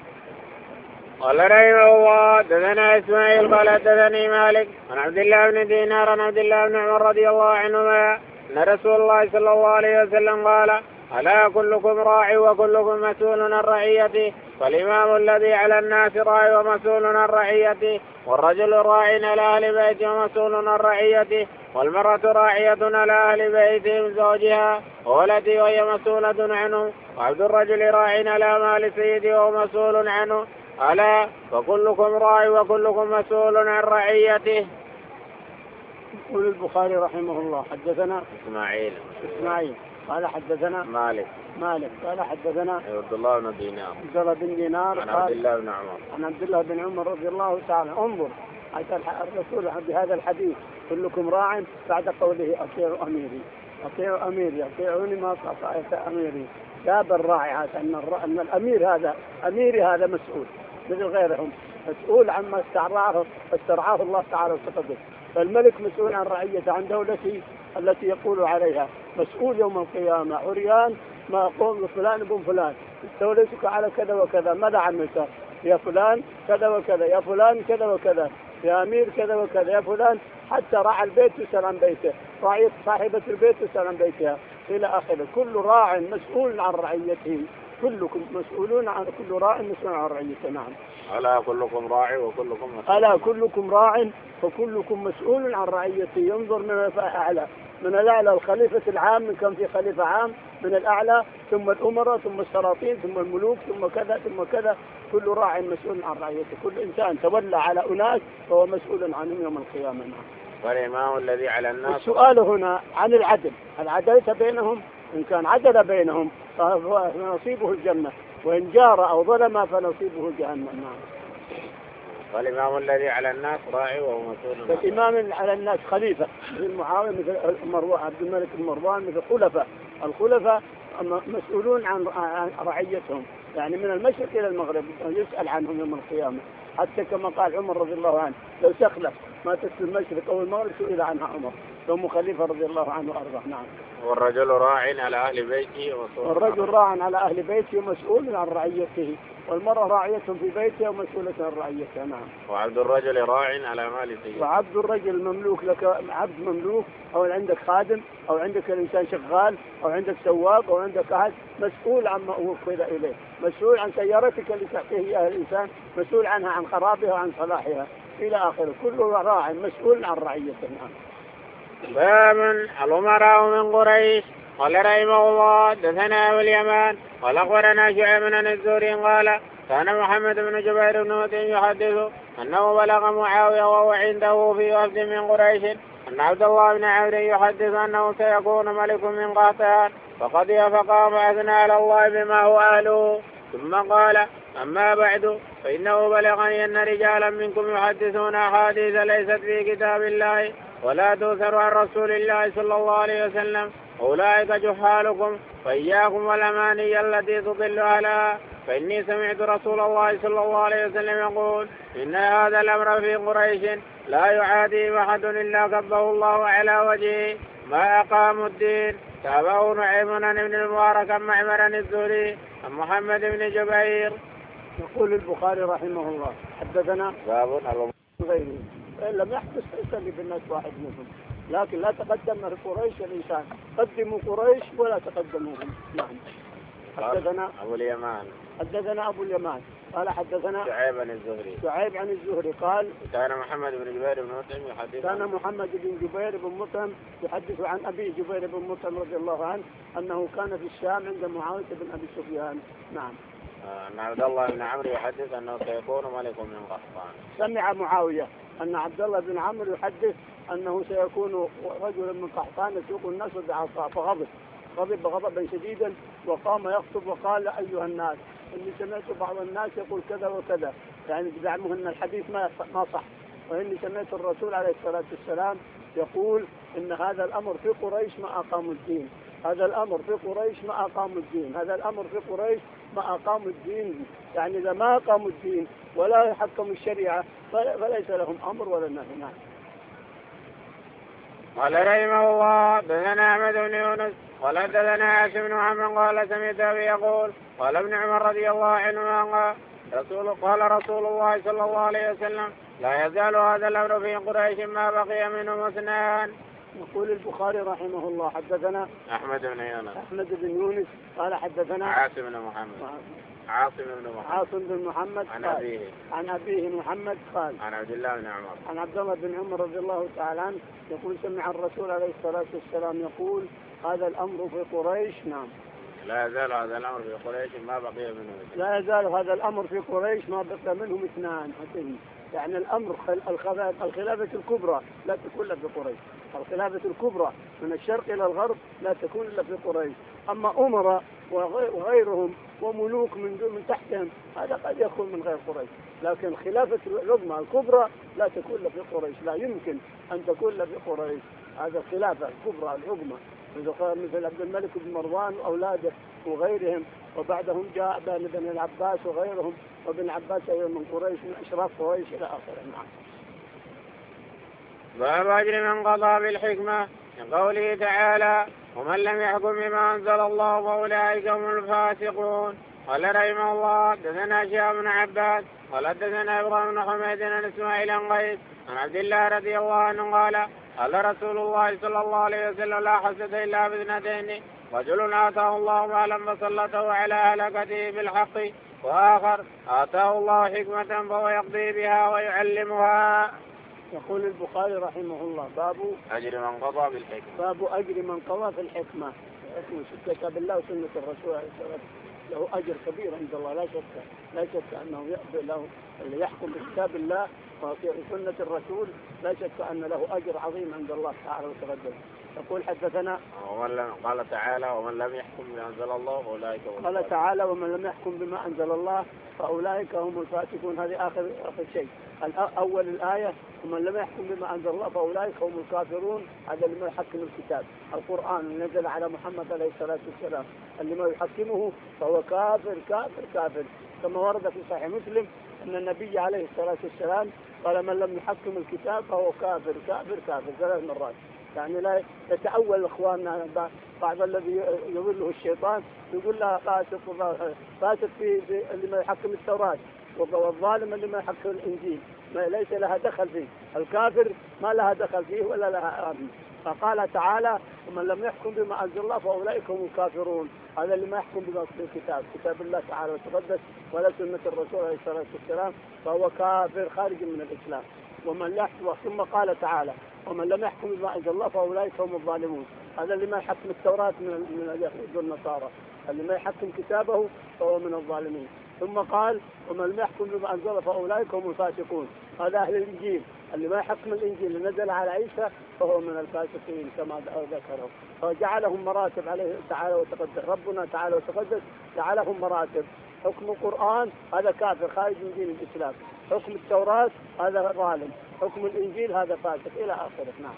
قال رحمه الله: دثنا إسماعيل قال حدثني مالك عن عبد الله بن دينار عن عبد الله بن عمر رضي الله عنهما أن رسول الله صلى الله عليه وسلم قال: ألا كلكم راع وكلكم مسؤول عن رعيته، فالإمام الذي على الناس راع ومسؤول عن رعيته، والرجل راع على أهل بيته ومسؤول عن رعيته، والمرأة راعية على أهل بيته من زوجها وولده وهي مسؤولة عنه، وعبد الرجل راع على مال سيده وهو مسؤول عنه. ألا فكلكم راع وكلكم مسؤول عن رعيته. يقول البخاري رحمه الله: حدثنا إسماعيل إسماعيل قال حدثنا مالك مالك قال حدثنا عبد الله بن دينار عبد الله بن دينار عن عبد الله بن عمر عن عبد الله بن عمر رضي الله تعالى. انظر حتى الرسول بهذا الحديث: كلكم راع، بعد قوله: أطيعوا أميري أطيعوا أميري أطيعوني ما أطاعت أميري. جاب الراعي هذا أن, أن الأمير هذا أميري هذا مسؤول مثل غيرهم، مسؤول عما استرعاه استرعاه الله تعالى وتقدس. فالملك مسؤول عن رعيته، عن دولته التي يقول عليها، مسؤول يوم القيامة عريان ما يقوم فلان ابن فلان، استوليتك على كذا وكذا، ماذا عملت يا فلان؟ كذا وكذا، يا فلان كذا وكذا، يا أمير كذا وكذا، يا فلان. حتى راعي البيت يسأل عن بيته، راعية صاحبة البيت يسأل عن بيتها إلى آخره. كل راع مسؤول عن رعيته، كلكم مسؤولون عن كل راع مسؤول عن رعيته. نعم. ألا كلكم راع وكلكم مسؤول. ألا كلكم راع وكلكم مسؤول عن رعيته. ينظر من الأعلى، من الأعلى الخليفة العام، من كان في خليفة عام من الأعلى، ثم الأمراء، ثم السلاطين، ثم الملوك، ثم كذا ثم كذا. كل راع مسؤول عن رعيته، كل إنسان تولى على أناس فهو مسؤول عنهم يوم القيامة. والإمام الذي على الناس. السؤال هنا عن العدل، العدالة بينهم، إن كان عدل بينهم فنصيبه الجنة، وإن جار أو ظلم فنصيبه جهنم. نعم. والإمام الذي على الناس راعي وهو مسؤول. الإمام على الناس خليفة مثل معاوية مثل مروان عبد الملك بن مروان مثل خلفاء. الخلفاء مسؤولون عن رعيتهم، يعني من المشرق إلى المغرب يسأل عنهم يوم القيامة. حتى كما قال عمر رضي الله عنه لو سخلف ماتت في المشرق أو المغرب سئل عنها عمر ثم خليفة رضي الله عنه وأرضاه. نعم. والرجل راع على أهل بيته ومسؤول. والرجل راع على أهل بيته ومسؤول عن رعيته، والمرأة راعية في بيتها ومسؤولة عن رعيتها. نعم. وعبد الرجل راع على مال سيده. وعبد الرجل مملوك لك، عبد مملوك أو عندك خادم أو عندك الإنسان شغال أو عندك سواق أو عندك أحد مسؤول عما وكل إليه، مسؤول عن سيارتك اللي تحتيه إياها الإنسان، مسؤول عنها عن خرابها وعن صلاحها إلى آخره، كله راع مسؤول عن رعيته. نعم. باب الأمراء من قريش. قال رحمه الله دثنا أبو اليمان قال أخبرنا شعيب بن الزهري قال كان محمد بن جبير بن مطعم يحدث أنه بلغ معاوية وهو عنده في وفد من قريش أن عبد الله بن عمرو يحدث أنه سيكون ملك من قحطان فقضي فقام فأثنى على الله بما هو أهله ثم قال أما بعد فإنه بلغني أن رجالا منكم يحدثون أحاديث ليست في كتاب الله ولا تؤثر عن رسول الله صلى الله عليه وسلم، أولئك جهالكم فإياكم والأماني التي تضل أهلها، فإني سمعت رسول الله صلى الله عليه وسلم يقول إن هذا الأمر في قريش لا يعادي أحد إلا كبه الله على وجهه ما أقاموا الدين. تابعه نعيم بن المبارك معمر الزهري عن محمد بن جبير. يقول البخاري رحمه الله حدثنا باب غيره إن لم يحدث يسلي بالناس واحد منهم، لكن لا تقدم قريش الإنسان، قدموا قريش ولا تقدموهم. نعم. حدثنا أبو اليمان حدثنا أبو اليمان قال حدثنا شعيب عن الزهري شعيب عن الزهري قال كان محمد بن جبير بن مطعم يحدث كان محمد بن جبير بن مطعم يحدث عن أبي جبير بن مطعم رضي الله عنه أنه كان في الشام عند معاوية بن أبي سفيان. نعم. أن عبد الله بن عمرو يحدث أنه سيكون ملك من قحطان. سمع معاوية أن عبد الله بن عمرو يحدث أنه سيكون رجل من قحطان يسوق الناس بعصا فغضب غضب غضبا شديدا وقام يخطب وقال أيها الناس إني سمعت بعض الناس يقول كذا وكذا، يعني زعموا أن الحديث ما ما صح، وإني سمعت الرسول عليه الصلاة والسلام يقول إن هذا الأمر في قريش ما أقاموا الدين، هذا الأمر في قريش ما أقاموا الدين، هذا الأمر في قريش ما أقاموا الدين، يعني إذا ما أقاموا الدين ولا يحكموا الشريعة فليس لهم أمر ولا نهي. نعم. قال رحمه الله دثنا أحمد بن يونس قال دثنا عاصم بن محمد قال سمعت أبي يقول قال ابن عمر رضي الله عنهما قال رسول قال رسول الله صلى الله عليه وسلم لا يزال هذا الأمر في قريش ما بقي منهم اثنان. يقول البخاري رحمه الله حدثنا أحمد بن يونس أحمد بن يونس قال حدثنا عاصم بن محمد عاصم بن محمد عاصم بن محمد عن أبيه عن أبيه محمد قال عن عبد الله بن عمر عن عبد الله بن عمر رضي الله تعالى عنه يقول سمع الرسول عليه الصلاة والسلام يقول هذا الأمر في قريش. نعم. لا يزال هذا الأمر في قريش ما بقي منهم اثنان. لا يزال هذا الأمر في قريش ما بقي منهم اثنان. يعني الأمر الخلافة الكبرى لا تكون إلا في قريش، الخلافة الكبرى من الشرق إلى الغرب لا تكون إلا في قريش، أما أمراء وغيرهم وملوك من من تحتهم هذا قد يكون من غير قريش، لكن خلافة العظمى الكبرى لا تكون إلا في قريش، لا يمكن أن تكون إلا في قريش. هذا الخلافة الكبرى العظمى مثل عبد الملك بن مروان وأولاده وغيرهم، وبعدهم جاء بن العباس وغيرهم، وابن عباس أيضا من قريش من أشراف قريش إلى آخره. نعم. باب أجر من قضى بالحكمة من قوله تعالى ومن لم يحكم بما أنزل الله فأولئك هم الفاسقون. قال رحمه الله دثنا شهاب بن عباس قال دثنا إبراهيم بن حميد عن إسماعيل عن قيس عن عبد الله رضي الله عنه قال قال رسول الله صلى الله عليه وسلم لا حسد إلا باثنتين رجل آتاه الله مالا فسلطه على هلكته بالحق وآخر آتاه الله حكمة فهو يقضي بها ويعلمها. يقول البخاري رحمه الله باب أجر من قضى بالحكمة باب أجر من قضى في الحكمة. كتاب الله وسنة الرسول عليه الصلاة والسلام له أجر كبير عند الله لا شك لا شك أنه له اللي يحكم بكتاب الله وفي سنة الرسول لا شك أن له أجر عظيم عند الله تعالى وتقدم. يقول حدثنا قال تعالى ومن لم يحكم بما أنزل الله فأولئك هم الفاسقون. قال تعالى ومن لم يحكم بما أنزل الله فأولئك هم الفاسقون. هذه آخر آخر شيء. أول الآية ومن لم يحكم بما أنزل الله فأولئك هم الكافرون. هذا اللي ما يحكم الكتاب القرآن نزل على محمد عليه الصلاة والسلام، اللي ما يحكمه فهو كافر كافر كافر. كما ورد في صحيح مسلم أن النبي عليه الصلاة والسلام قال من لم يحكم الكتاب فهو كافر كافر كافر ثلاث مرات. يعني لا يتأول إخواننا بعض الذي يضله الشيطان يقول له فاسق فاسق في اللي ما يحكم التوراة، والظالم اللي ما يحكم الإنجيل ما ليس لها دخل فيه، الكافر ما لها دخل فيه ولا لها آمن. فقال تعالى ومن لم يحكم بما أنزل الله فأولئك هم الكافرون. هذا اللي ما يحكم بما في الكتاب كتاب الله تعالى وتقدس ولا سنة الرسول عليه الصلاة والسلام فهو كافر خارج من الإسلام. ومن لا ثم قال تعالى ومن لم يحكم بما أنزل الله فأولئك هم الظالمون. هذا اللي ما يحكم التوراة من من اليهود والنصارى، اللي ما يحكم كتابه فهو من الظالمين. ثم قال ومن لم يحكم بما أنزل الله فأولئك هم الفاسقون. هذا أهل الإنجيل، اللي ما يحكم الإنجيل اللي نزل على عيسى فهو من الفاسقين كما ذكروا. فجعلهم مراتب عليه تعالى وتقدس. ربنا تعالى وتقدس جعلهم مراتب. حكم القرآن هذا كافر خارج من دين الإسلام، حكم التوراة هذا ظالم، حكم الإنجيل هذا فاسق إلى آخره. نعم.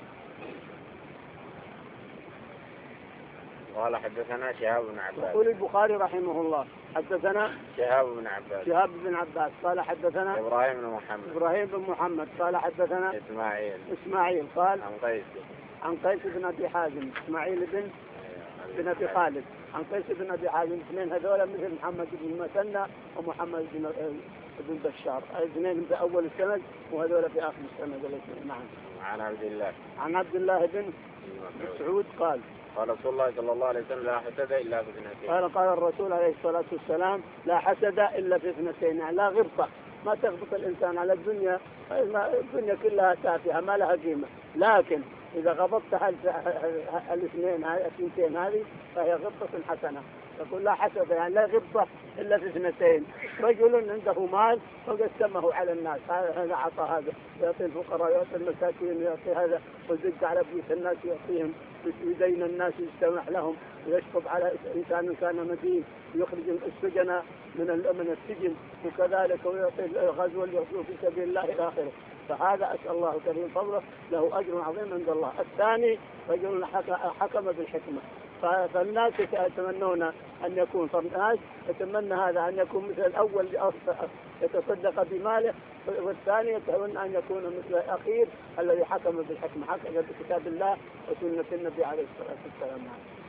قال حدثنا شهاب بن عباس. يقول البخاري رحمه الله حدثنا شهاب بن عباس شهاب بن عباس قال حدثنا إبراهيم بن محمد إبراهيم بن محمد قال حدثنا إسماعيل إسماعيل قال عن قيس عن قيس بن أبي حازم. إسماعيل بن بن أبي خالد عن قيس بن أبي حازم. اثنين هذول مثل محمد بن المثنى ومحمد بن بن بشار، الاثنين في أول السند وهذول في آخر السند. نعم. عن عبد الله عن عبد الله بن مسعود قال قال رسول الله صلى الله عليه وسلم لا حسد إلا في اثنتين. قال قال الرسول عليه الصلاة والسلام لا حسد إلا في اثنتين، يعني لا غبطة، ما تغبط الإنسان على الدنيا، الدنيا كلها تافهة ما لها قيمة، لكن إذا غبطت الاثنين هذه الثنتين هذه فهي غبطة حسنة. يقول لا حسد يعني لا غبطة إلا في اثنتين. رجل عنده مال فقسمه على الناس، هذا عطى هذا يعطي الفقراء يعطي المساكين يعطي هذا ويزج على بيوت الناس يعطيهم، يدين الناس يستمح لهم ويشطب على إنسان كان مدين ويخرج السجن من من السجن وكذلك ويعطي الغزو اللي يغزو في سبيل الله إلى آخره. فهذا أسأل الله كريم فضله له أجر عظيم عند الله. الثاني رجل حكم بالحكمة، فالناس يتمنون أن يكون فالناس يتمنى هذا أن يكون مثل الأول يتصدق بماله، والثاني يتمنى أن يكون مثل الأخير الذي حكم بالحكمة حكم بكتاب الله وسنة النبي عليه الصلاة والسلام.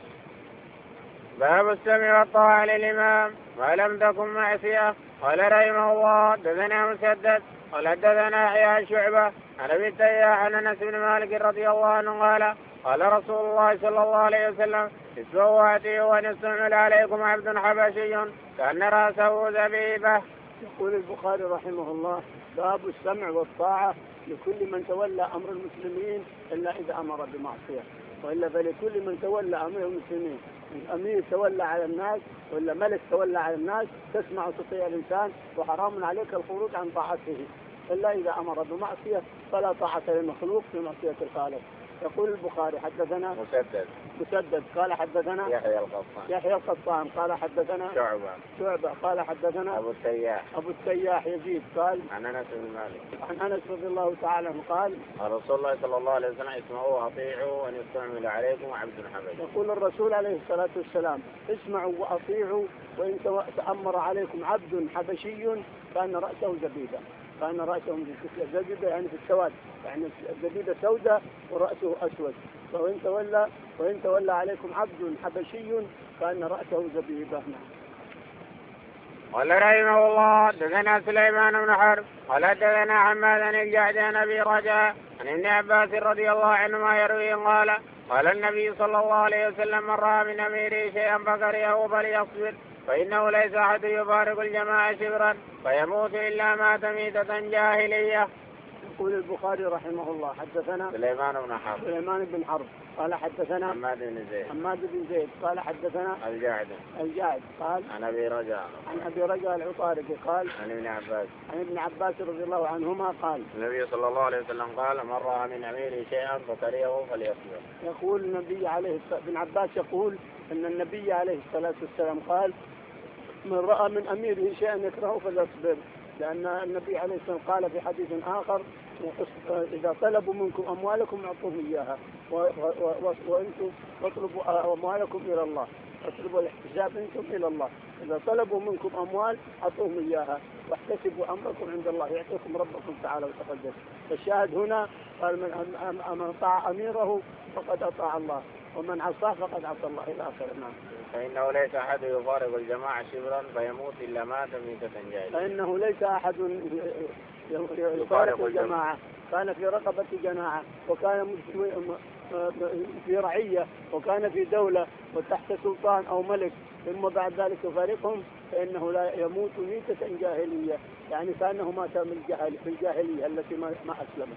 باب السمع والطاعة للإمام ما لم تكن معصية. قال رحمه الله دثنا مسدد قال حدثنا يحيى شعبة عن أبي التياح عن أنس بن مالك رضي الله عنه قال قال رسول الله صلى الله عليه وسلم اسمعوا وأطيعوا وأن يستعمل عليكم عبد حبشي كأن رأسه زبيبة. يقول البخاري رحمه الله باب السمع والطاعة لكل من تولى أمر المسلمين إلا إذا أمر بمعصية، وإلا فلكل من تولى أمر المسلمين، الأمير تولى على الناس ولا ملك تولى على الناس تسمع وتطيع الإنسان، وحرام عليك الخروج عن طاعته إلا إذا أمر بمعصية فلا طاعة للمخلوق في معصية الخالق. يقول البخاري حدثنا مسدد مسدد قال حدثنا يحيى القطان يحيى القطان قال حدثنا شعبة شعبة قال حدثنا أبو التياح أبو التياح يزيد قال عن أنس بن مالك عن أنس رضي الله تعالى عنه قال قال رسول الله صلى الله عليه وسلم اسمعوا وأطيعوا وأن يستعمل عليكم عبد حبشي. يقول الرسول عليه الصلاة والسلام اسمعوا وأطيعوا وإن تأمر عليكم عبد حبشي كان رأسه زبيبة، كان رأسه زبيبة يعني في السواد، يعني الزبيبة سوداء ورأسه أسود، وإن تولى وإن تولى عليكم عبد حبشي كان رأسه زبيبة. قال رحمه الله دثنا سليمان بن حرب قال دثنا حماد بن الجعد عن أبي رجاء عن ابن عباس رضي الله عنهما يروي قال قال النبي صلى الله عليه وسلم من رأى من أميره شيئا فكرهه فليصبر فإنه ليس أحد يفارق الجماعة شبرا فيموت إلا مات ميتة جاهلية. يقول البخاري رحمه الله حدثنا سليمان بن حرب سليمان بن حرب قال حدثنا حماد بن زيد حماد بن زيد قال حدثنا الجاعد الجاعد قال عن ابي رجاء عن ابي رجاء العطاردي قال عن ابن عباس عن ابن عباس رضي الله عنهما قال النبي صلى الله عليه وسلم قال من راى من اميره شيئا فكرهه فليصبر. يقول النبي عليه ابن عباس يقول ان النبي عليه الصلاه والسلام قال من راى من اميره شيئا يكرهه فليصبر، لان النبي عليه الصلاه والسلام قال في حديث اخر اذا طلبوا منكم اموالكم اعطوهم اياها وانتم اطلبوا اموالكم الى الله، اطلبوا الاحتساب منكم الى الله، اذا طلبوا منكم اموال اعطوهم اياها واحتسبوا امركم عند الله يعطيكم ربكم تعالى وتقدس. فالشاهد هنا قال من من اطاع اميره فقد اطاع الله ومن عصاه فقد عصى الله الى اخره. نعم. فانه ليس احد يفارق الجماعه شبرا فيموت الا مات ميته جاهليه. فانه ليس احد يفارق الجماعه، كان في رقبه جماعه وكان في رعيه وكان في دوله وتحت سلطان او ملك ثم بعد ذلك يفارقهم فانه لا يموت ميته جاهليه، يعني كانه مات في الجاهليه التي ما اسلمت.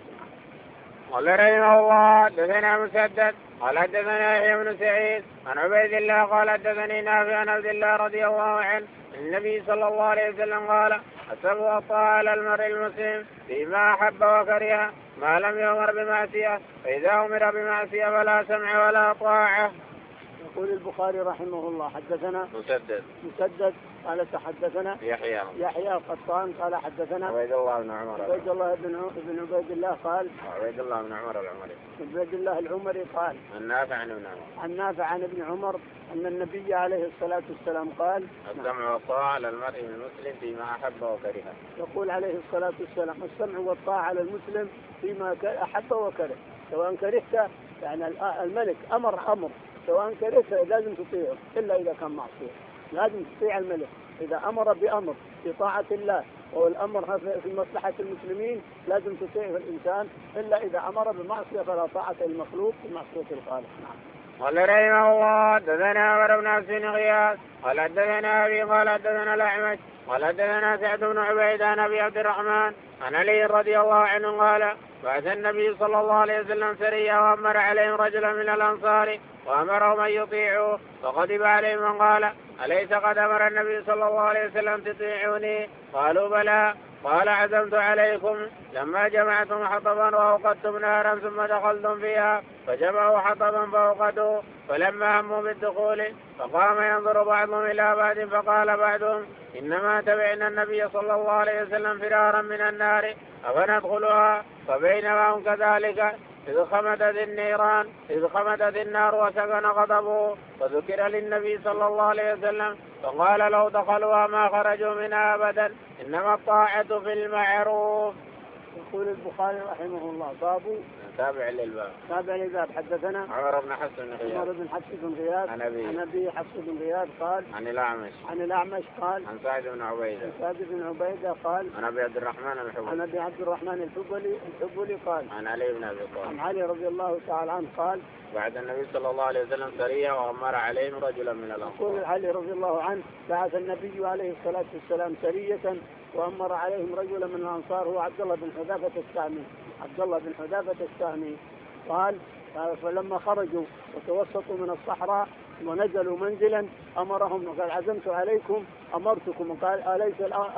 قال رحمه الله حدثنا مسدد قال حدثنا يحيى بن سعيد عن عبيد الله قال حدثني نافع عن عبد الله رضي الله عنه النبي صلى الله عليه وسلم قال السمع والطاعة على المرء المسلم فيما أحب وكره ما لم يؤمر بمعصية، فإذا أمر بمعصية فلا سمع ولا طاعة. يقول البخاري رحمه الله حدثنا مسدد مسدد قال تحدثنا يحيى يحيى القطان قال حدثنا عبيد الله بن عمر عبيد الله بن بن عبيد الله قال عبيد الله بن عمر العمري عبيد الله العمري قال عن نافع عن ابن عمر عن نافع عن ابن عمر أن النبي عليه الصلاة والسلام قال السمع والطاعة على المرء المسلم فيما أحب وكره. يقول عليه الصلاة والسلام السمع والطاعة على المسلم فيما أحب وكره، سواء كرهت يعني الملك أمر أمر سواء كرهت لازم تطيعه إلا إذا كان معصية، لازم تطيع الملك إذا أمر بأمر في طاعة الله والأمر في مصلحة المسلمين لازم تطيع الإنسان إلا إذا أمر بمعصية فلا طاعة المخلوق في معصية الخالق. نعم. قال رحمه الله حدثنا عمر بن عبد بن غياث قال حدثنا ابي قال حدثنا الاعمش قال حدثنا سعد بن عبيد عن ابي عبد الرحمن عن علي رضي الله عنه قال بعث النبي صلى الله عليه وسلم سريا وامر عليهم رجلا من الانصار وامرهم ان يطيعوه فغضب عليهم من قال اليس قد امر النبي صلى الله عليه وسلم تطيعوني؟ قالوا بلى. قال عزمت عليكم لما جمعتم حطبا واوقدتم نارا ثم دخلتم فيها فجمعوا حطبا فاوقدوا فلما هموا بالدخول فقام ينظر بعضهم الى بعض فقال بعضهم انما تبعنا النبي صلى الله عليه وسلم فرارا من النار افندخلها؟ فبينما هم كذلك إذ خمدت النيران إذ خمدت النار وسكن غضبه فذكر للنبي صلى الله عليه وسلم فقال لو دخلوها ما خرجوا منها أبدا إنما الطاعة في المعروف. يقول البخاري رحمه الله باب تابع للباب تابع للباب حدثنا عمر بن حفص بن غياث عمر بن حفص بن غياث عن أبي عن أبي حفص بن غياث قال عن الأعمش عن الأعمش قال عن سعد بن عبيدة عن سعد بن عبيدة قال عن أبي عبد الرحمن الحبلي عن أبي عبد الرحمن الحبلي الحبلي قال عن علي بن أبي طالب عن علي رضي الله تعالى عنه قال بعد النبي صلى الله عليه وسلم سرية وأمر عليهم رجلا من الأنصار. يقول علي رضي الله عنه بعث النبي عليه الصلاة والسلام سرية وأمر عليهم رجلا من الأنصار هو عبد الله بن حذافة السهمي عبد الله بن حذافة السهمي قال فلما خرجوا وتوسطوا من الصحراء ونزلوا منزلا أمرهم وقال عزمت عليكم أمرتكم قال أليس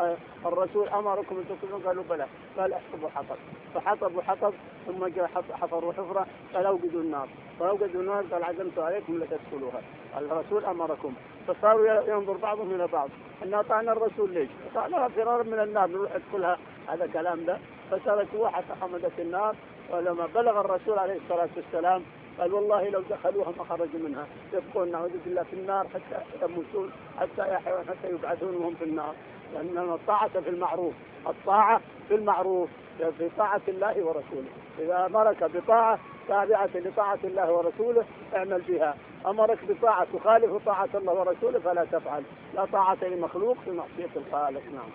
الرسول أمركم أن تقولون؟ قالوا بلى. قال احطبوا حطب فحطبوا حطب ثم جاء حفروا حفرة قال أوقدوا النار فأوقدوا النار قال عزمت عليكم لتدخلوها الرسول أمركم. فصاروا ينظر بعضهم إلى بعض أن أطعنا الرسول ليش؟ قالوا فرارا من النار نروح ادخلها هذا كلام ده. فصارت واحد حمدت النار ولما بلغ الرسول عليه الصلاة والسلام قال والله لو دخلوها ما خرجوا منها يبقون نعوذ بالله في النار حتى يموتون حتى يحيون حتى يبعثون وهم في النار. لأن الطاعة في المعروف الطاعة في المعروف في طاعة الله ورسوله. إذا أمرك بطاعة تابعة لطاعة الله ورسوله اعمل بها، أمرك بطاعة تخالف طاعة الله ورسوله فلا تفعل. لا طاعة لمخلوق في معصية الخالق. نعم.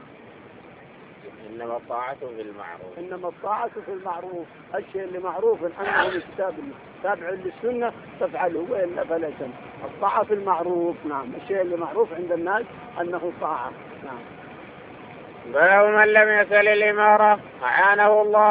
إنما الطاعة في المعروف إنما الطاعة في المعروف الشيء اللي معروف أنه من كتاب الله تابع للسنة تفعله وإلا فلا تفعل. الطاعة في المعروف. نعم. الشيء اللي معروف عند الناس أنه طاعة. نعم. باب من لم يسل الإمارة أعانه الله.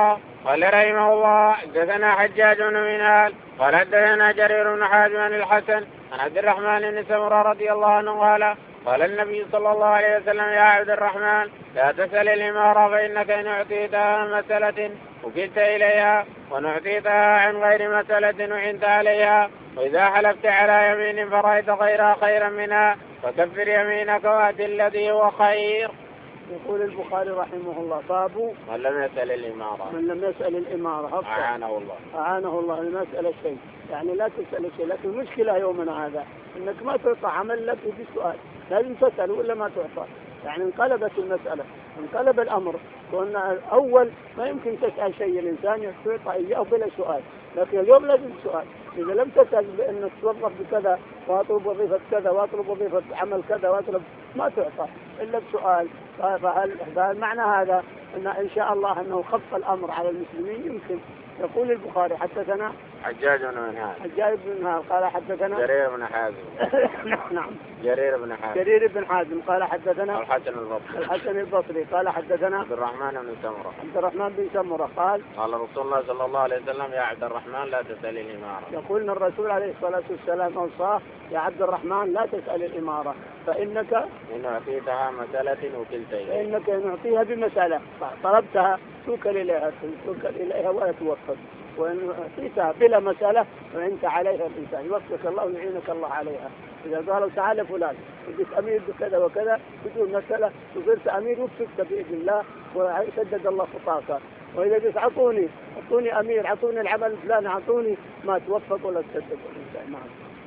قال رحمه الله حدثنا حجاج بن منهال قال حدثنا جرير بن حازم عن الحسن عن عبد الرحمن بن سمرة رضي الله عنه قال قال النبي صلى الله عليه وسلم يا عبد الرحمن لا تسأل الإمارة فإنك إن أعطيتها عن مسألة وكلت إليها وإن أعطيتها عن غير مسألة وعنت عليها وإذا حلفت على يمين فرأيت غيرها خيرا منها فكفر يمينك وأت الذي هو خير. يقول البخاري رحمه الله باب من لم يسأل الإمارة من لم يسأل الإمارة أعانه الله أعانه الله لما يسأل شيء، يعني لا تسأل شيء. لكن المشكلة يومنا هذا إنك ما تعطى عمل لك في سؤال، لازم تسأل ولا ما تعطى. يعني انقلبت المسألة، انقلب الأمر، وأن أول ما يمكن تسأل شيء الإنسان يعطى إياه بلا سؤال، لكن اليوم لازم سؤال. إذا لم تسأل بأنك توظف بكذا وأطلب وظيفة كذا وأطلب وظيفة عمل كذا وأطلب، ما تعطى إلا بسؤال. فهل معنى هذا أن إن شاء الله أنه خف الأمر على المسلمين؟ يمكن. يقول البخاري حدثنا حجاج بن منهال حجاج بن منهال قال حدثنا جرير بن حازم نعم جرير بن حازم جرير بن حازم قال حدثنا الحسن البصري الحسن البصري قال حدثنا عبد الرحمن بن سمرة عبد الرحمن بن سمرة قال قال رسول الله صلى الله عليه وسلم يا عبد الرحمن لا تسأل الإمارة. يقول ان الرسول عليه الصلاة والسلام أوصاه يا عبد الرحمن لا تسأل الإمارة فإنك إن أعطيتها مسألة وكلت إليها فإنك إن أعطيها بمسألة طلبتها توكل إليها توكل إليها ولا توفق، وإن أعطيتها بلا مسألة وأنت عليها الإنسان يوفقك الله ويعينك الله عليها. إذا قالوا تعال فلان بدك أمير بكذا وكذا بدون مسألة وصرت أمير وفقت بإذن الله وسدد الله خطاك. وإذا قلت عطوني عطوني أمير عطوني العمل الفلاني عطوني ما توفق ولا تسدد الإنسان معك.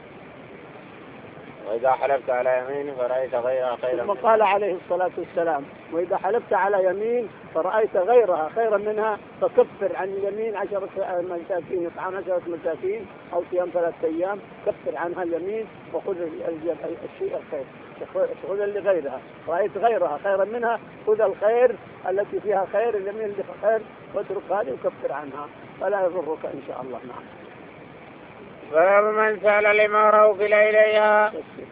وإذا حلفت على يمين فرأيت غيرها خيرا منها قال عليه الصلاة والسلام وإذا حلفت على يمين فرأيت غيرها خيرا منها فكفر عن اليمين عشرة مساكين يطعم عشرة مساكين أو صيام ثلاثة أيام، كفر عنها اليمين وخذ الشيء الخير خذ اللي غيرها. رأيت غيرها خيرا منها خذ الخير التي فيها خير اليمين اللي فيها خير واترك هذه وكفر عنها فلا يضرك إن شاء الله. نعم. باب من سأل الإمارة وكل إليها.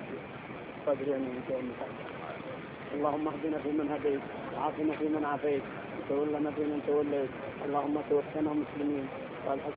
اللهم اهدنا فيمن هديت وعافنا فيمن عافيت وتولنا فيمن توليت اللهم توفنا مسلمين.